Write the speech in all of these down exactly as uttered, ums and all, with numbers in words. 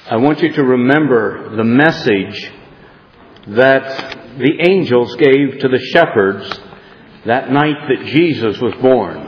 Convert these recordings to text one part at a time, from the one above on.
I want you to remember the message that the angels gave to the shepherds that night that Jesus was born.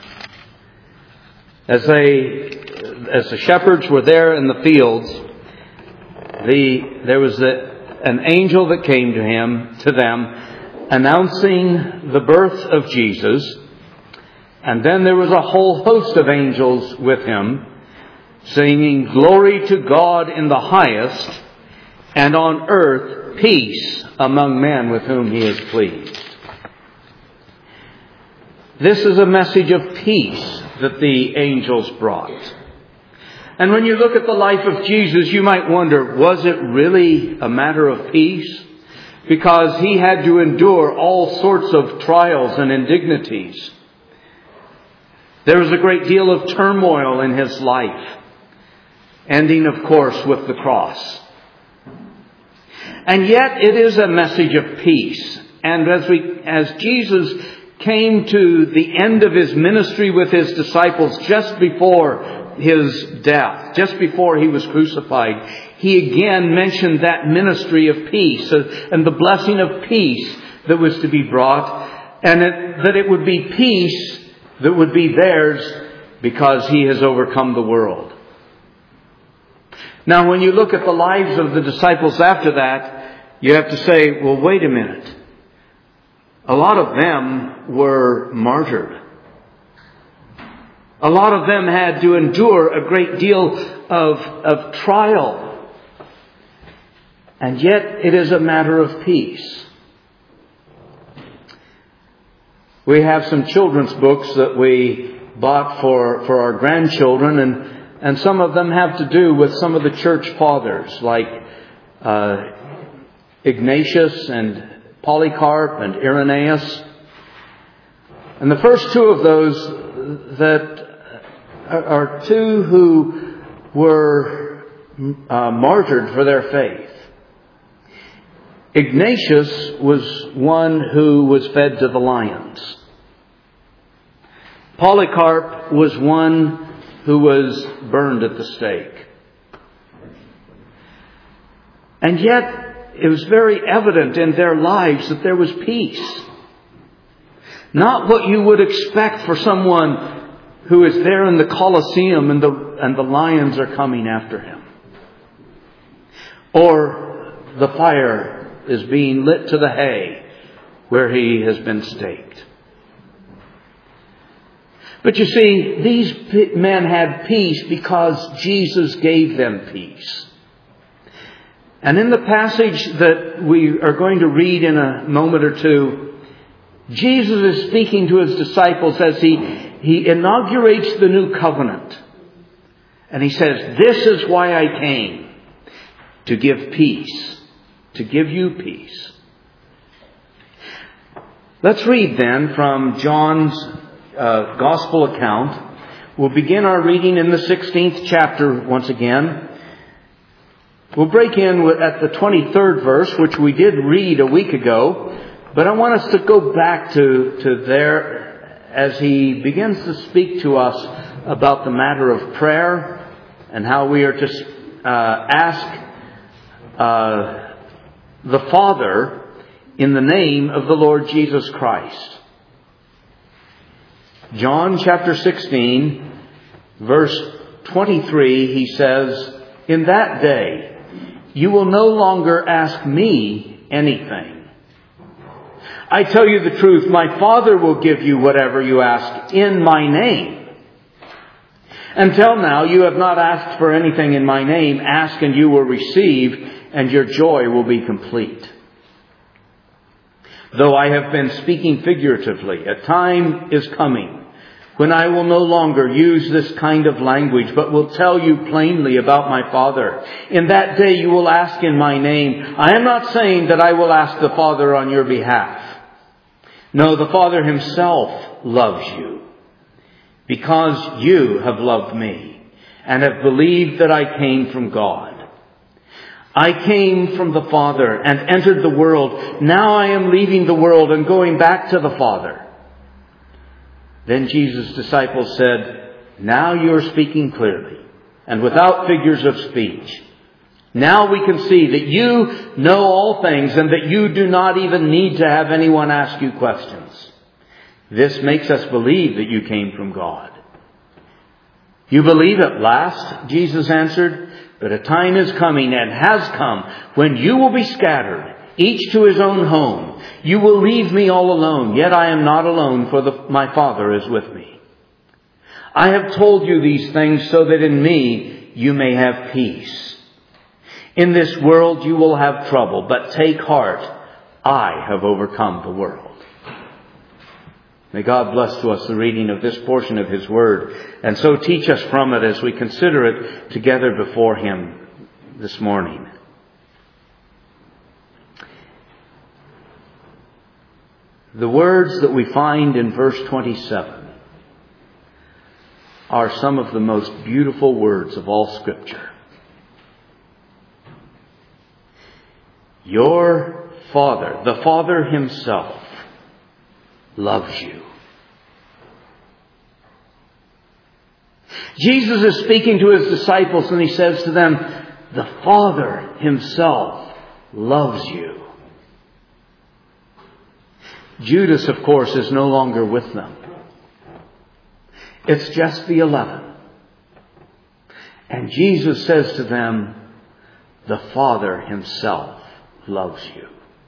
As they, as the shepherds were there in the fields, the there was a, an angel that came to him, to them, announcing the birth of Jesus. And then there was a whole host of angels with him, singing, "Glory to God in the highest, and on earth peace among men with whom He is pleased." This is a message of peace that the angels brought. And when you look at the life of Jesus, you might wonder, was it really a matter of peace? Because He had to endure all sorts of trials and indignities. There was a great deal of turmoil in His life, ending, of course, with the cross. And yet it is a message of peace. And as we, as Jesus came to the end of His ministry with His disciples just before His death, just before He was crucified, He again mentioned that ministry of peace and the blessing of peace that was to be brought, and it, that it would be peace that would be theirs because He has overcome the world. Now, when you look at the lives of the disciples after that, you have to say, well, wait a minute. A lot of them were martyred. A lot of them had to endure a great deal of, of trial. And yet it is a matter of peace. We have some children's books that we bought for, for our grandchildren, and, and some of them have to do with some of the church fathers, like uh, Ignatius and Polycarp and Irenaeus. And the first two of those that are two who were uh, martyred for their faith. Ignatius was one who was fed to the lions. Polycarp was one who was burned at the stake. And yet, it was very evident in their lives that there was peace. Not what you would expect for someone who is there in the Colosseum and the, and the lions are coming after him. Or the fire is being lit to the hay where he has been staked. But you see, these men had peace because Jesus gave them peace. And in the passage that we are going to read in a moment or two, Jesus is speaking to His disciples as He, he inaugurates the new covenant. And He says, "This is why I came, to give peace, to give you peace." Let's read then from John's uh, Gospel account. We'll begin our reading in the sixteenth chapter once again. We'll break in at the twenty-third verse, which we did read a week ago. But I want us to go back to, to there as He begins to speak to us about the matter of prayer and how we are to uh, ask uh, the Father in the name of the Lord Jesus Christ. John chapter sixteen, verse twenty-three, He says, "In that day, you will no longer ask me anything. I tell you the truth, my Father will give you whatever you ask in my name. Until now, you have not asked for anything in my name. Ask and you will receive, and your joy will be complete. Though I have been speaking figuratively, a time is coming when I will no longer use this kind of language, but will tell you plainly about my Father. In that day you will ask in my name. I am not saying that I will ask the Father on your behalf. No, the Father Himself loves you, because you have loved me and have believed that I came from God. I came from the Father and entered the world. Now I am leaving the world and going back to the Father." Then Jesus' disciples said, "Now you are speaking clearly and without figures of speech. Now we can see that you know all things and that you do not even need to have anyone ask you questions. This makes us believe that you came from God. You believe at last, Jesus answered, but a time is coming and has come when you will be scattered, each to his own home. You will leave me all alone, yet I am not alone, for the, my Father is with me. I have told you these things so that in me you may have peace. In this world you will have trouble, but take heart, I have overcome the world. May God bless to us the reading of this portion of His Word, and so teach us from it as we consider it together before Him this morning. The words that we find in verse twenty-seven are some of the most beautiful words of all Scripture. Your Father, the Father Himself, loves you. Jesus is speaking to His disciples and He says to them, the Father Himself loves you. Judas, of course, is no longer with them. It's just the eleven. And Jesus says to them, the Father Himself loves you.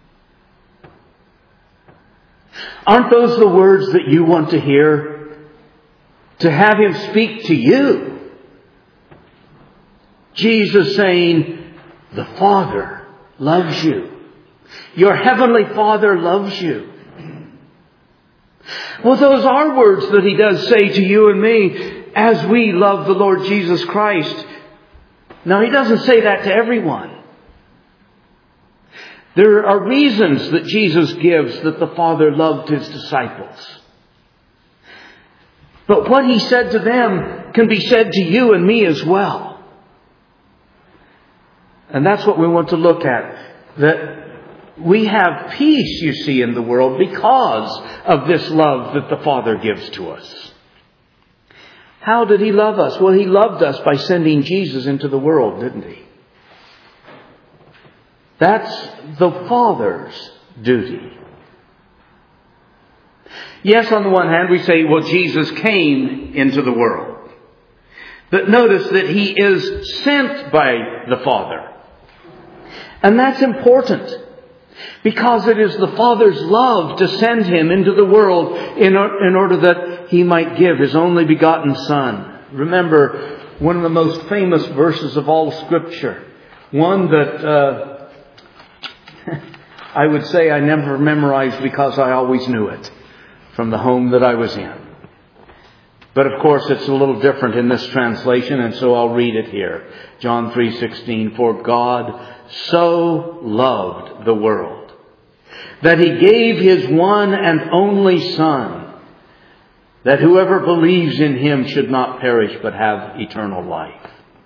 Aren't those the words that you want to hear? To have Him speak to you. Jesus saying, the Father loves you. Your Heavenly Father loves you. Well, those are words that He does say to you and me as we love the Lord Jesus Christ. Now, He doesn't say that to everyone. There are reasons that Jesus gives that the Father loved His disciples. But what He said to them can be said to you and me as well. And that's what we want to look at. That we have peace, you see, in the world because of this love that the Father gives to us. How did He love us? Well, He loved us by sending Jesus into the world, didn't He? That's the Father's duty. Yes, on the one hand, we say, well, Jesus came into the world. But notice that He is sent by the Father. And that's important. Because it is the Father's love to send Him into the world in, in order that He might give His only begotten Son. Remember, one of the most famous verses of all Scripture. One that uh, I would say I never memorized because I always knew it from the home that I was in. But of course it's a little different in this translation, and so I'll read it here. John three sixteen, for God so loved the world that He gave His one and only Son, that whoever believes in Him should not perish but have eternal life.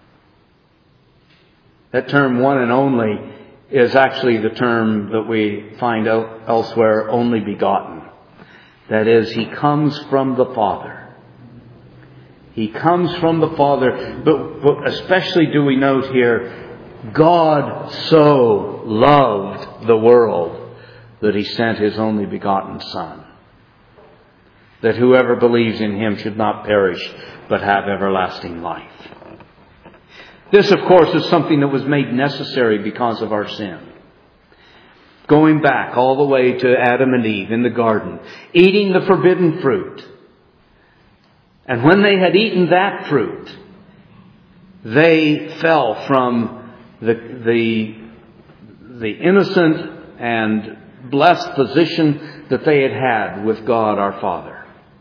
That term one and only is actually the term that we find out elsewhere, only begotten. That is, He comes from the Father. He comes from the Father, but, but especially do we note here, God so loved the world that He sent His only begotten Son, that whoever believes in Him should not perish but have everlasting life. This, of course, is something that was made necessary because of our sin. Going back all the way to Adam and Eve in the garden, eating the forbidden fruit. And when they had eaten that fruit, they fell from the, the, the innocent and blessed position that they had had with God our Father.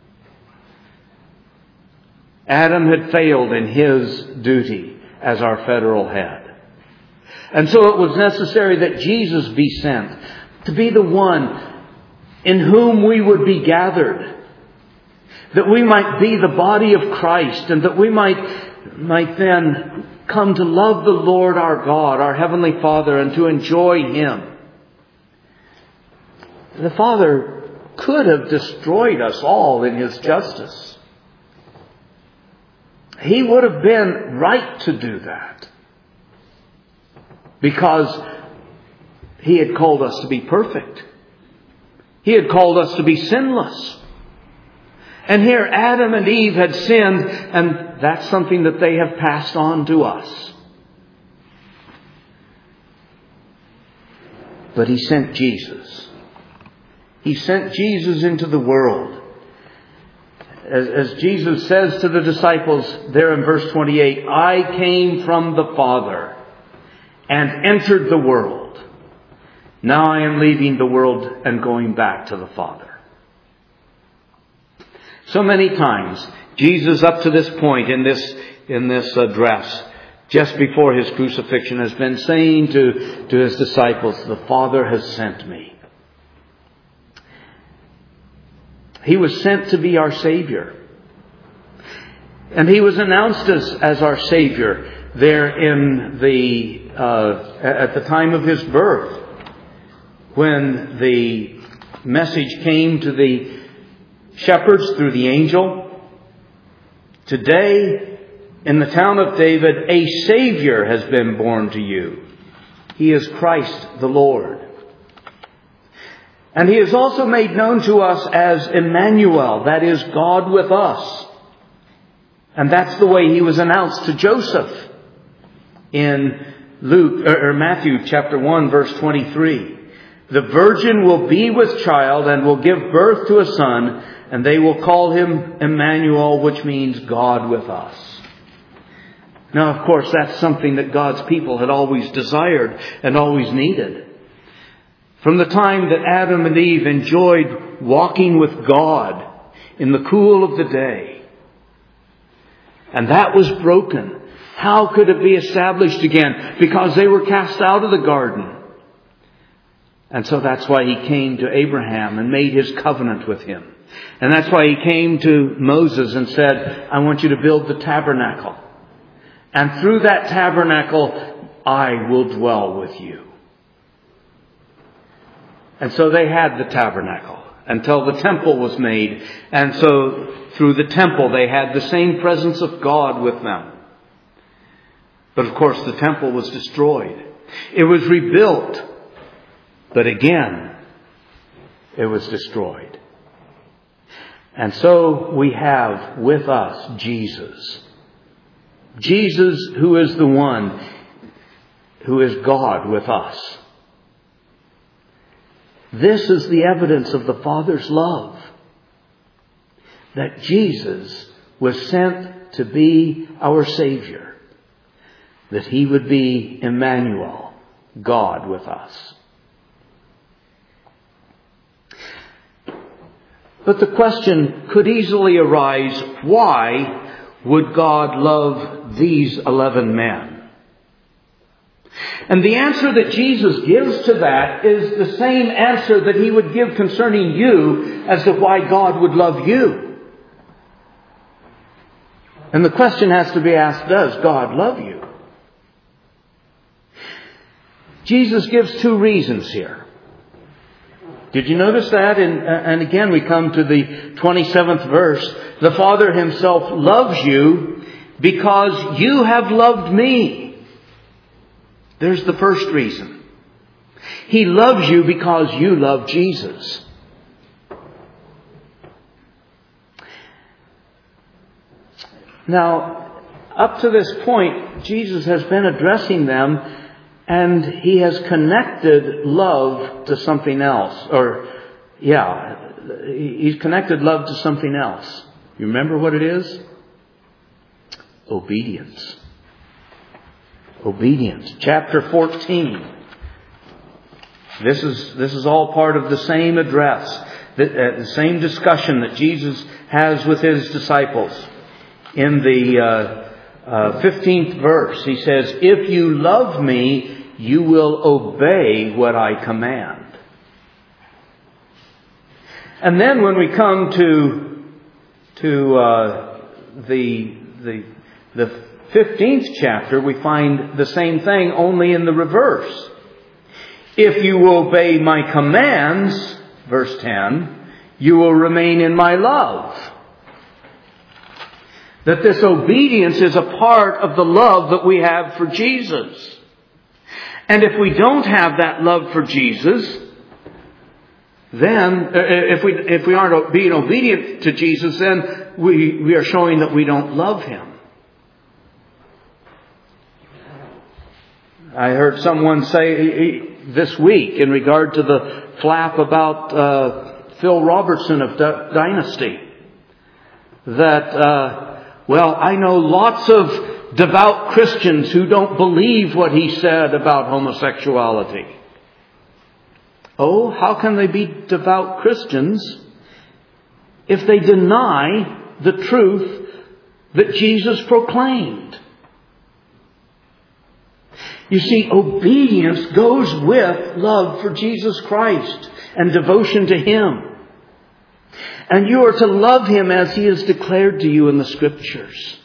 Adam had failed in his duty as our federal head. And so it was necessary that Jesus be sent to be the one in whom we would be gathered. That we might be the body of Christ, and that we might, might then come to love the Lord our God, our Heavenly Father, and to enjoy Him. The Father could have destroyed us all in His justice. He would have been right to do that. because He had called us to be perfect. He had called us to be sinless. And here Adam and Eve had sinned, and that's something that they have passed on to us. But He sent Jesus. He sent Jesus into the world. As, as Jesus says to the disciples there in verse twenty-eight, I came from the Father and entered the world. Now I am leaving the world and going back to the Father. So many times, Jesus up to this point in this, in this address, just before His crucifixion, has been saying to, to His disciples, the Father has sent me. He was sent to be our Savior. And He was announced as, as our Savior there in the, uh, at the time of His birth, when the message came to the shepherds through the angel. Today, in the town of David, a Savior has been born to you. He is Christ the Lord. And He is also made known to us as Emmanuel, that is, God with us. And that's the way He was announced to Joseph in Luke or Matthew chapter one, verse twenty-three. The virgin will be with child and will give birth to a son, and they will call Him Emmanuel, which means God with us. Now, of course, that's something that God's people had always desired and always needed. From the time that Adam and Eve enjoyed walking with God in the cool of the day, and that was broken. How could it be established again? Because they were cast out of the garden. And so that's why He came to Abraham and made His covenant with him. And that's why He came to Moses and said, I want you to build the tabernacle. And through that tabernacle, I will dwell with you. And so they had the tabernacle until the temple was made. And so through the temple, they had the same presence of God with them. But of course, the temple was destroyed. It was rebuilt. But again, it was destroyed. And so we have with us Jesus. Jesus, who is the one who is God with us. This is the evidence of the Father's love. That Jesus was sent to be our Savior. That He would be Emmanuel, God with us. But the question could easily arise, why would God love these eleven men? And the answer that Jesus gives to that is the same answer that He would give concerning you as to why God would love you. And the question has to be asked, does God love you? Jesus gives two reasons here. Did you notice that? And, and again, we come to the twenty-seventh verse. The Father Himself loves you because you have loved me. There's the first reason. He loves you because you love Jesus. Now, up to this point, Jesus has been addressing them, and He has connected love to something else. Or, yeah, He's connected love to something else. You remember what it is? Obedience. Obedience. Chapter fourteen. This is, this is all part of the same address, the, uh, the same discussion that Jesus has with His disciples. In the uh, uh, fifteenth verse, He says, if you love me, you will obey what I command. And then when we come to to uh, the the the fifteenth chapter, we find the same thing, only in the reverse. If you obey my commands, verse ten, you will remain in my love. That this obedience is a part of the love that we have for Jesus. And if we don't have that love for Jesus, then if we if we aren't being obedient to Jesus, then we, we are showing that we don't love Him. I heard someone say this week in regard to the flap about uh, Phil Robertson of D- Dynasty that, uh, well, I know lots of devout Christians who don't believe what he said about homosexuality. Oh, how can they be devout Christians if they deny the truth that Jesus proclaimed? You see, obedience goes with love for Jesus Christ and devotion to Him. And you are to love Him as He has declared to you in the Scriptures.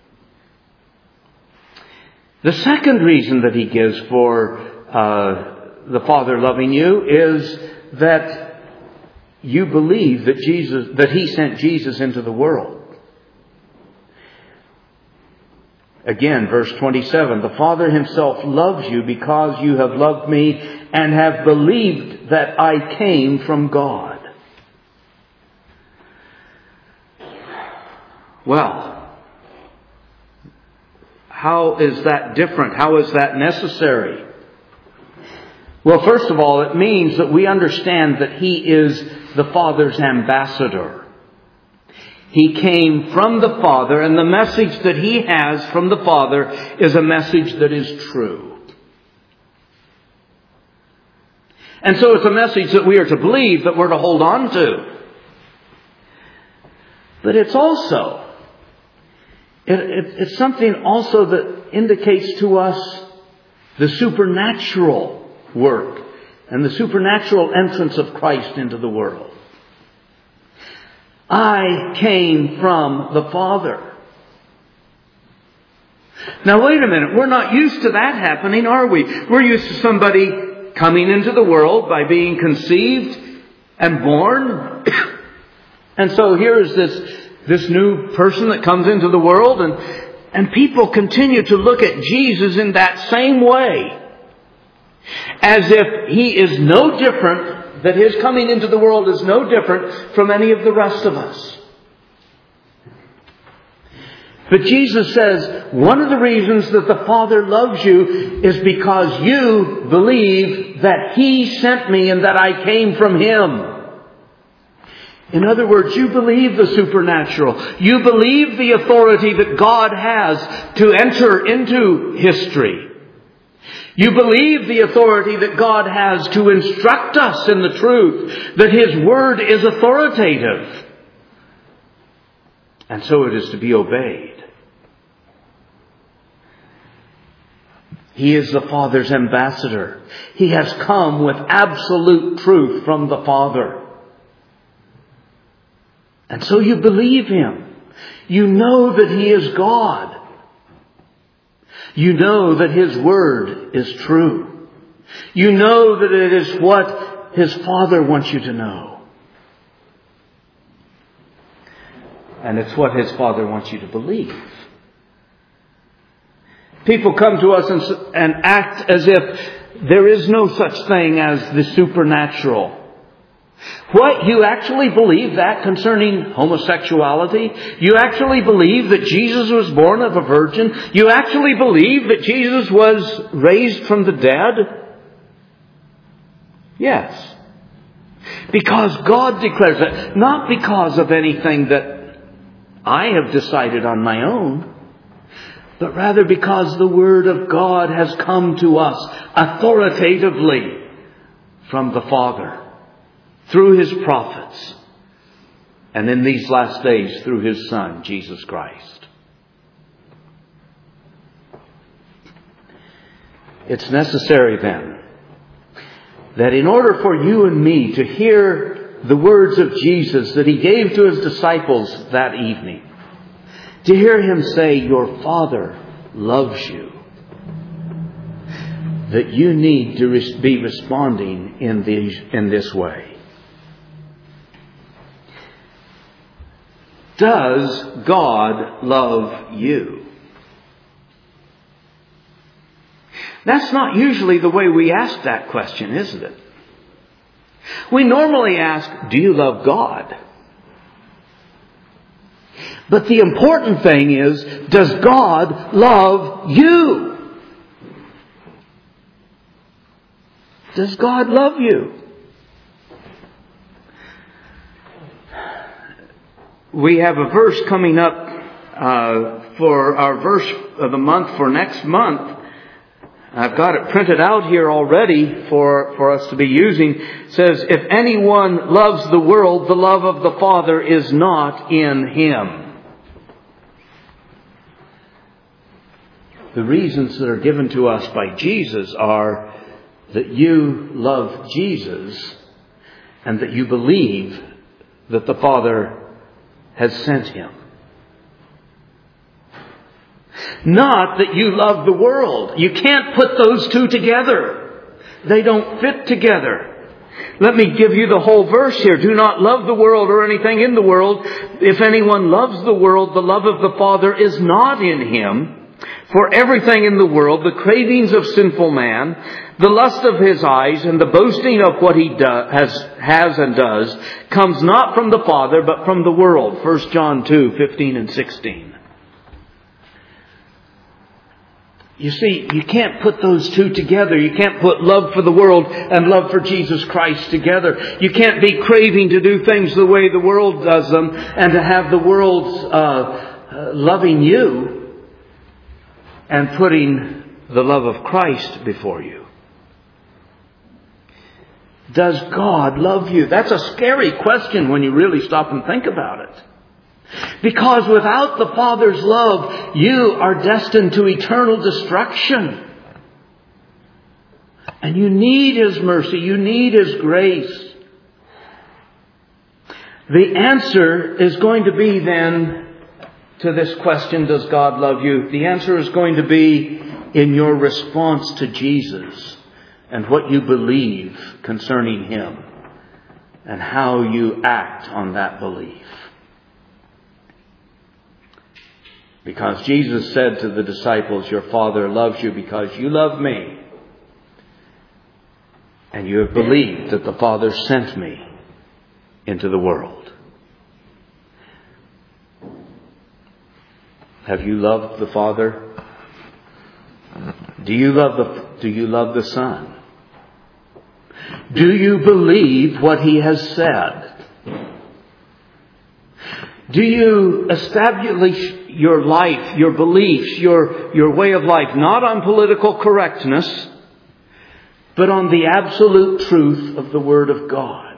The second reason that He gives for uh, the Father loving you is that you believe that Jesus, that He sent Jesus into the world. Again, verse twenty-seven, the Father Himself loves you because you have loved me and have believed that I came from God. Well, how is that different? How is that necessary? Well, first of all, it means that we understand that He is the Father's ambassador. He came from the Father, and the message that He has from the Father is a message that is true. And so it's a message that we are to believe, that we're to hold on to. But it's also, it, it, it's something also that indicates to us the supernatural work and the supernatural entrance of Christ into the world. I came from the Father. Now wait a minute, we're not used to that happening, are we? We're used to somebody coming into the world by being conceived and born. And so here is this, this new person that comes into the world, and, and people continue to look at Jesus in that same way. As if He is no different, that His coming into the world is no different from any of the rest of us. But Jesus says, one of the reasons that the Father loves you is because you believe that He sent me and that I came from Him. In other words, you believe the supernatural. You believe the authority that God has to enter into history. You believe the authority that God has to instruct us in the truth, that His Word is authoritative. And so it is to be obeyed. He is the Father's ambassador. He has come with absolute truth from the Father. And so you believe Him. You know that He is God. You know that His Word is true. You know that it is what His Father wants you to know. And it's what His Father wants you to believe. People come to us and, and act as if there is no such thing as the supernatural. What? You actually believe that concerning homosexuality? You actually believe that Jesus was born of a virgin? You actually believe that Jesus was raised from the dead? Yes. Because God declares it. Not because of anything that I have decided on my own, but rather because the Word of God has come to us authoritatively from the Father, through His prophets, and in these last days through His Son, Jesus Christ. It's necessary then that in order for you and me to hear the words of Jesus that He gave to His disciples that evening, to hear Him say, "Your Father loves you," that you need to be responding in these, in this way. Does God love you? That's not usually the way we ask that question, isn't it? We normally ask, do you love God? But the important thing is, does God love you? Does God love you? We have a verse coming up uh, for our verse of the month for next month. I've got it printed out here already for, for us to be using. It says, if anyone loves the world, the love of the Father is not in him. The reasons that are given to us by Jesus are that you love Jesus and that you believe that the Father has sent him. Not that you love the world. You can't put those two together. They don't fit together. Let me give you the whole verse here. Do not love the world or anything in the world. If anyone loves the world, the love of the Father is not in him. For everything in the world, the cravings of sinful man, the lust of his eyes, and the boasting of what he do, has, has and does, comes not from the Father, but from the world. First John two, fifteen and sixteen. You see, you can't put those two together. You can't put love for the world and love for Jesus Christ together. You can't be craving to do things the way the world does them and to have the world's uh, uh, loving you and putting the love of Christ before you. Does God love you? That's a scary question when you really stop and think about it. Because without the Father's love, you are destined to eternal destruction. And you need His mercy. You need His grace. The answer is going to be then to this question, does God love you? The answer is going to be in your response to Jesus and what you believe concerning Him and how you act on that belief. Because Jesus said to the disciples, your Father loves you because you love me. And you have believed that the Father sent me into the world. Have you loved the Father? Do you love the, do you love the Son? Do you believe what He has said? Do you establish your life, your beliefs, your, your way of life, not on political correctness, but on the absolute truth of the Word of God?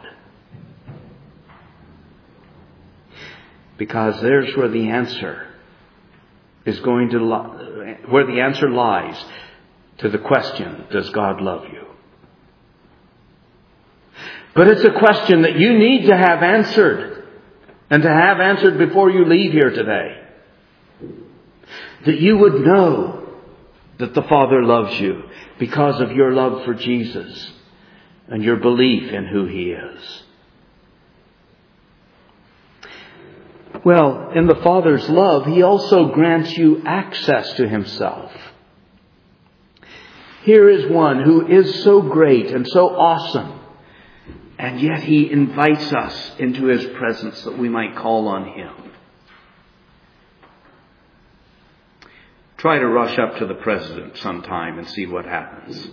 Because there's where the answer is going to lie, where the answer lies to the question, does God love you? But it's a question that you need to have answered, and to have answered before you leave here today. That you would know that the Father loves you because of your love for Jesus and your belief in who He is. Well, in the Father's love, He also grants you access to Himself. Here is one who is so great and so awesome, and yet He invites us into His presence that we might call on Him. Try to rush up to the President sometime and see what happens.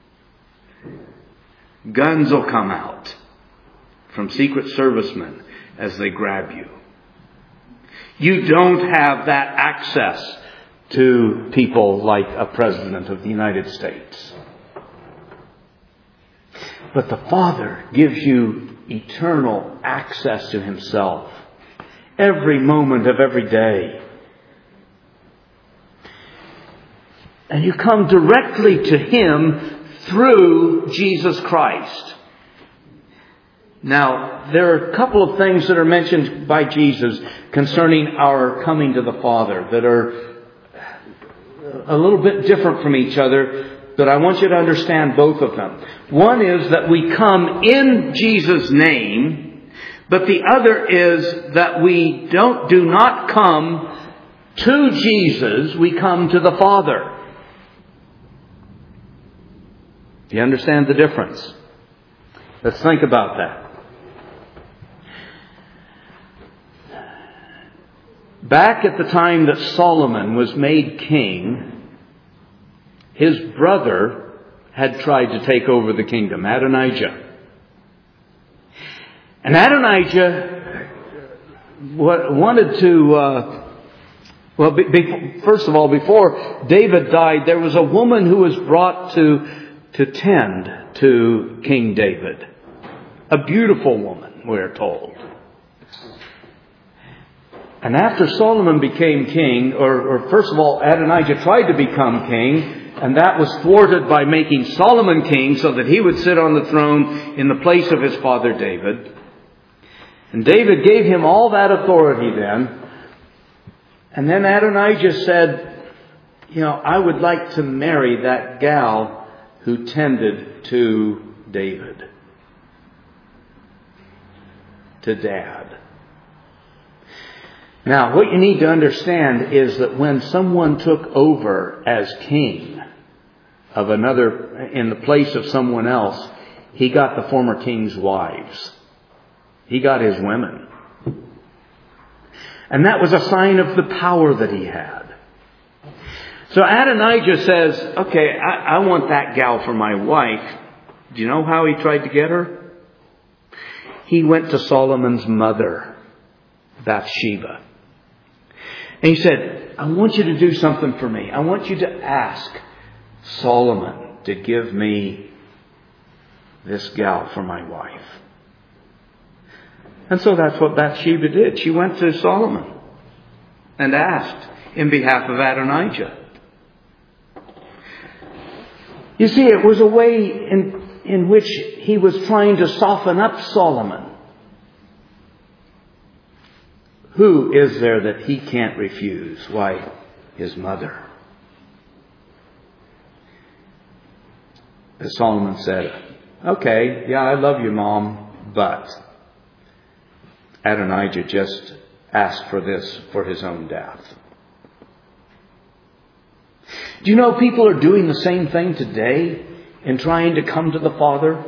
Guns will come out from Secret Servicemen as they grab you. You don't have that access to people like a President of the United States. But the Father gives you eternal access to Himself every moment of every day. And you come directly to Him through Jesus Christ. Now, there are a couple of things that are mentioned by Jesus concerning our coming to the Father that are a little bit different from each other, but I want you to understand both of them. One is that we come in Jesus' name, but the other is that we don't do not come to Jesus, we come to the Father. Do you understand the difference? Let's think about that. Back at the time that Solomon was made king, his brother had tried to take over the kingdom, Adonijah. And Adonijah wanted to, uh, well, be, be, first of all, before David died, there was a woman who was brought to, to tend to King David. A beautiful woman, we're told. And after Solomon became king, or, or first of all, Adonijah tried to become king, and that was thwarted by making Solomon king so that he would sit on the throne in the place of his father David. And David gave him all that authority then. And then Adonijah said, you know, I would like to marry that gal who tended to David. To Dad. Now, what you need to understand is that when someone took over as king of another, in the place of someone else, he got the former king's wives. He got his women. And that was a sign of the power that he had. So Adonijah says, okay, I, I want that gal for my wife. Do you know how he tried to get her? He went to Solomon's mother, Bathsheba. And he said, I want you to do something for me. I want you to ask Solomon to give me this gal for my wife. And so that's what Bathsheba did. She went to Solomon and asked in behalf of Adonijah. You see, it was a way in, in which he was trying to soften up Solomon. Who is there that he can't refuse? Why, his mother. As Solomon said, okay, yeah, I love you, Mom, but Adonijah just asked for this for his own death. Do you know people are doing the same thing today in trying to come to the Father?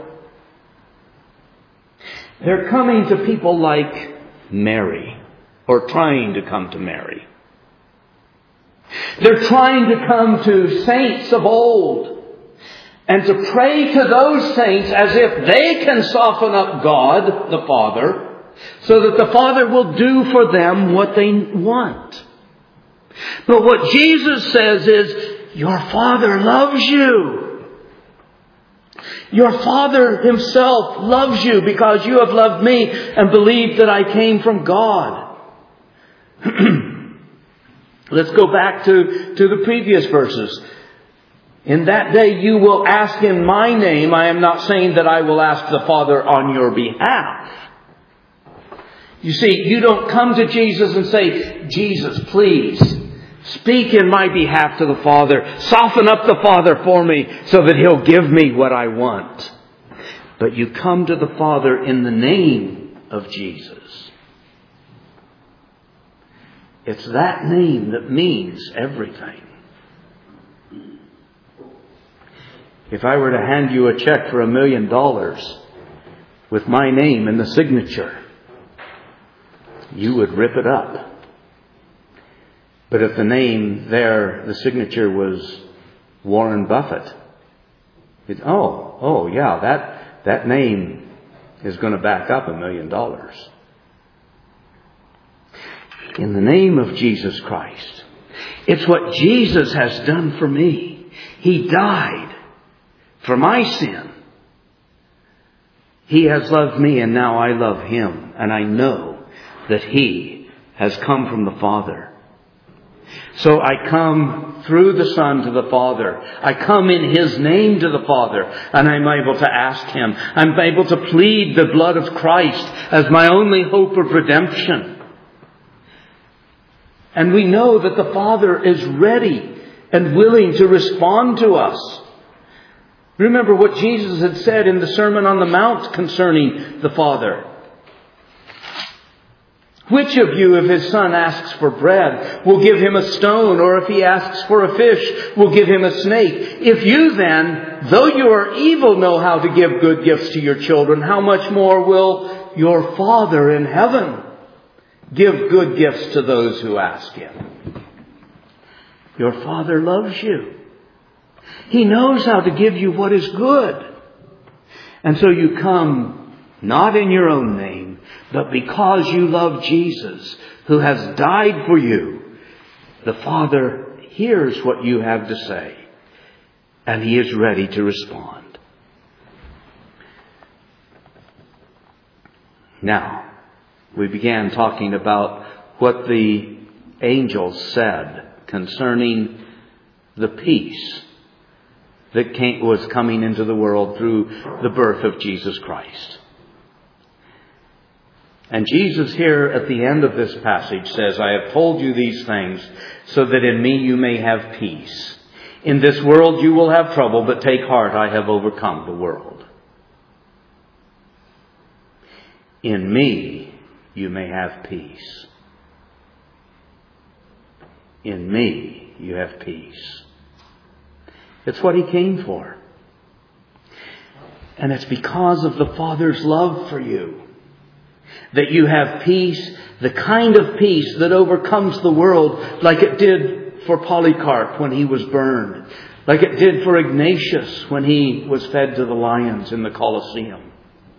They're coming to people like Mary. Or trying to come to Mary. They're trying to come to saints of old and to pray to those saints as if they can soften up God, the Father, so that the Father will do for them what they want. But what Jesus says is, your Father loves you. Your Father Himself loves you because you have loved me and believed that I came from God. Let's go back to, to the previous verses. In that day you will ask in my name. I am not saying that I will ask the Father on your behalf. You see, you don't come to Jesus and say, Jesus, please, speak in my behalf to the Father. Soften up the Father for me so that He'll give me what I want. But you come to the Father in the name of Jesus. It's that name that means everything. If I were to hand you a check for a million dollars with my name in the signature, you would rip it up. But if the name there, the signature was Warren Buffett, it, oh, oh yeah, that, that name is going to back up a million dollars. In the name of Jesus Christ. It's what Jesus has done for me. He died for my sin. He has loved me and now I love Him. And I know that He has come from the Father. So I come through the Son to the Father. I come in His name to the Father. And I'm able to ask Him. I'm able to plead the blood of Christ as my only hope of redemption. And we know that the Father is ready and willing to respond to us. Remember what Jesus had said in the Sermon on the Mount concerning the Father. Which of you, if his son asks for bread, will give him a stone? Or if he asks for a fish, will give him a snake? If you then, though you are evil, know how to give good gifts to your children, how much more will your Father in heaven give good gifts to those who ask him? Your Father loves you. He knows how to give you what is good. And so you come not in your own name, but because you love Jesus, who has died for you. The Father hears what you have to say, and He is ready to respond. Now, we began talking about what the angels said concerning the peace that came, was coming into the world through the birth of Jesus Christ. And Jesus here at the end of this passage says, I have told you these things so that in me you may have peace. In this world you will have trouble, but take heart, I have overcome the world. In me you may have peace. In me you have peace. It's what He came for. And it's because of the Father's love for you that you have peace, the kind of peace that overcomes the world, like it did for Polycarp when he was burned, like it did for Ignatius when he was fed to the lions in the Colosseum.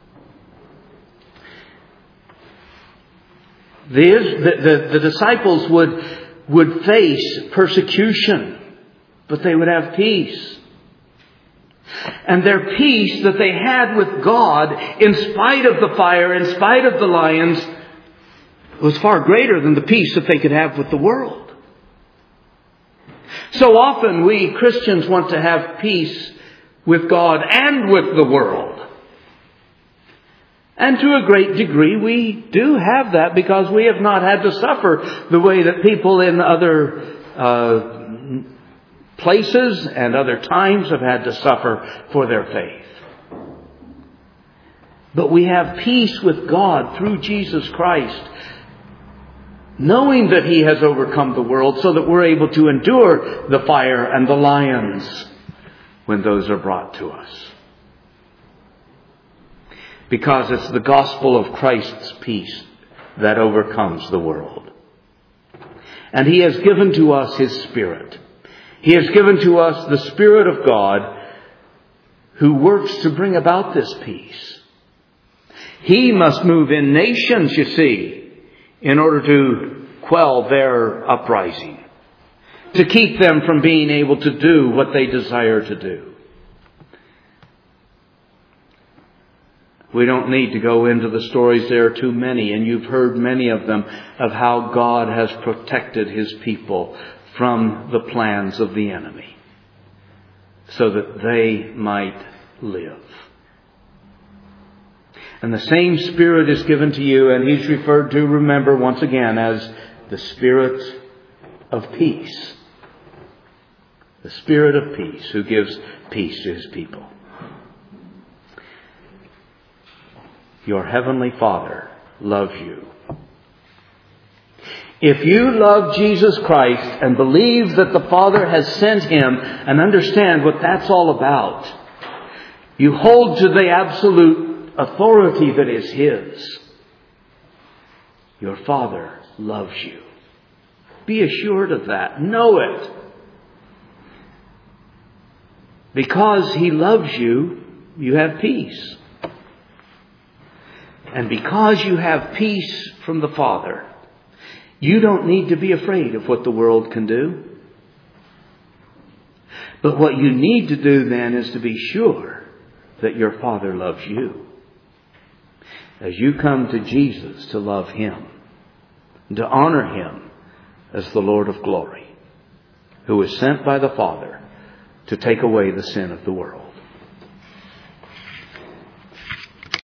The, the, the disciples would, would face persecution, but they would have peace. And their peace that they had with God, in spite of the fire, in spite of the lions, was far greater than the peace that they could have with the world. So often we Christians want to have peace with God and with the world. And to a great degree we do have that because we have not had to suffer the way that people in other uh places and other times have had to suffer for their faith. But we have peace with God through Jesus Christ, knowing that He has overcome the world so that we're able to endure the fire and the lions when those are brought to us. Because it's the gospel of Christ's peace that overcomes the world. And He has given to us His Spirit. He has given to us the Spirit of God who works to bring about this peace. He must move in nations, you see, in order to quell their uprising, to keep them from being able to do what they desire to do. We don't need to go into the stories. There are too many, and you've heard many of them, of how God has protected His people from the plans of the enemy, so that they might live. And the same Spirit is given to you, and He's referred to, remember, once again, as the Spirit of peace. The Spirit of peace, who gives peace to His people. Your Heavenly Father loves you. If you love Jesus Christ and believe that the Father has sent Him and understand what that's all about, you hold to the absolute authority that is His. Your Father loves you. Be assured of that. Know it. Because He loves you, you have peace. And because you have peace from the Father, you don't need to be afraid of what the world can do. But what you need to do then is to be sure that your Father loves you. As you come to Jesus to love Him, and to honor Him as the Lord of glory, who is sent by the Father to take away the sin of the world.